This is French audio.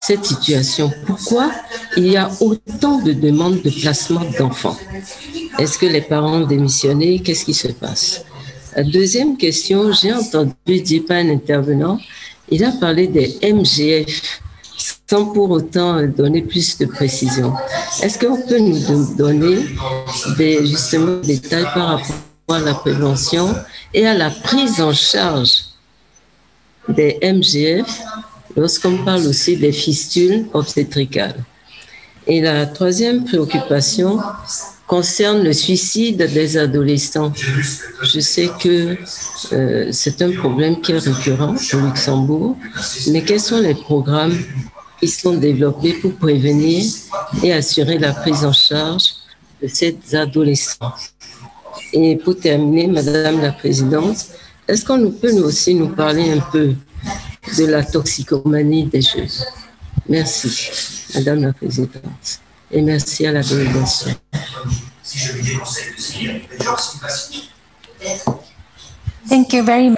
cette situation? Pourquoi il y a autant de demandes de placement d'enfants? Est-ce que les parents ont démissionné? Qu'est-ce qui se passe? La deuxième question, j'ai entendu dire par un intervenant, il a parlé des MGF sans pour autant donner plus de précision. Est-ce qu'on peut nous donner justement des détails par rapport à la prévention et à la prise en charge des MGF lorsqu'on parle aussi des fistules obstétricales? Et la troisième préoccupation concerne le suicide des adolescents. Je sais que c'est un problème qui est récurrent au Luxembourg, mais quels sont les programmes qui sont développés pour prévenir et assurer la prise en charge de ces adolescents? Et pour terminer, Madame la Présidente, est-ce qu'on peut nous aussi nous parler un peu de la toxicomanie des jeunes? Merci, Madame la Présidente. Et merci à la délégation. Thank you very much.